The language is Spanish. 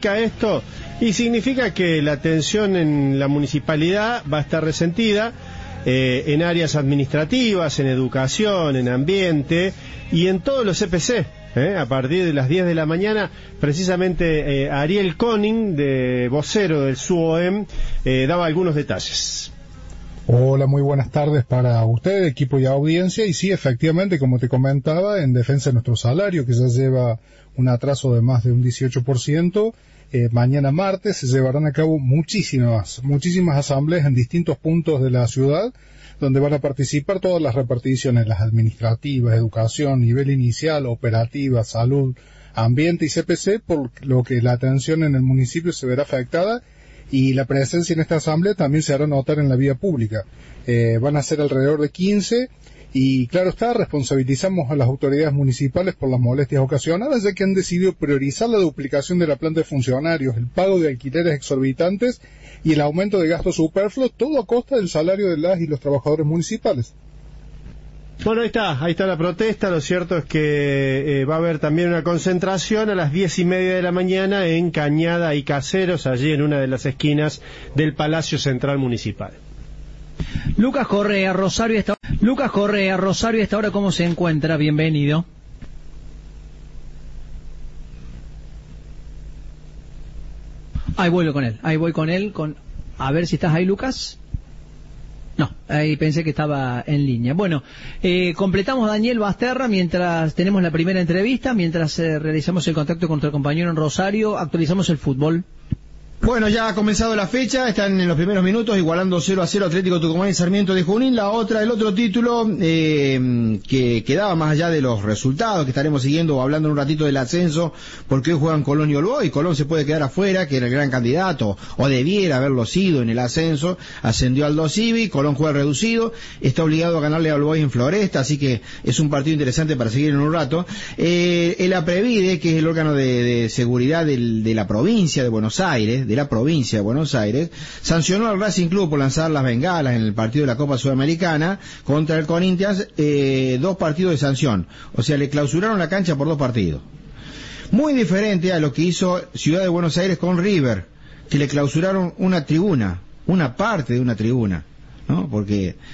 significa esto? Y significa que la tensión en la municipalidad va a estar resentida en áreas administrativas, en educación, en ambiente y en todos los CPC. A partir de las 10 de la mañana, precisamente Ariel Koning, vocero del SUOM, daba algunos detalles. Hola, muy buenas tardes para usted, equipo y audiencia. Y sí, efectivamente, como te comentaba, en defensa de nuestro salario, que ya lleva un atraso de más de un 18%, mañana martes se llevarán a cabo muchísimas asambleas en distintos puntos de la ciudad, donde van a participar todas las reparticiones, las administrativas, educación, nivel inicial, operativa, salud, ambiente y CPC, por lo que la atención en el municipio se verá afectada y la presencia en esta asamblea también se hará notar en la vía pública. Van a ser alrededor de 15 y claro está, responsabilizamos a las autoridades municipales por las molestias ocasionadas, ya que han decidido priorizar la duplicación de la planta de funcionarios, el pago de alquileres exorbitantes y el aumento de gastos superfluos, todo a costa del salario de las y los trabajadores municipales. Bueno, ahí está la protesta. Lo cierto es que va a haber también una concentración a las 10:30 de la mañana en Cañada y Caseros, allí en una de las esquinas del Palacio Central Municipal. Lucas Correa, Rosario, esta hora, ¿cómo se encuentra? Bienvenido. Ahí voy con él, a ver si estás ahí, Lucas. No, ahí pensé que estaba en línea. Bueno, completamos Daniel Basterra mientras tenemos la primera entrevista, mientras realizamos el contacto con nuestro compañero en Rosario, actualizamos el fútbol. Bueno, ya ha comenzado la fecha, están en los primeros minutos igualando 0-0 Atlético Tucumán y Sarmiento de Junín. El otro título que quedaba más allá de los resultados que estaremos siguiendo o hablando en un ratito del ascenso, porque hoy juegan Colón y Olboy. Colón se puede quedar afuera, que era el gran candidato o debiera haberlo sido en el ascenso, ascendió al 2 Civi, Colón juega reducido, está obligado a ganarle a Olboy en Floresta, así que es un partido interesante para seguir en un rato. El APREVIDE, que es el órgano de seguridad de la provincia de Buenos Aires, sancionó al Racing Club por lanzar las bengalas en el partido de la Copa Sudamericana contra el Corinthians, 2 partidos de sanción. O sea, le clausuraron la cancha por 2 partidos. Muy diferente a lo que hizo Ciudad de Buenos Aires con River, que le clausuraron una parte de una tribuna, ¿no? Porque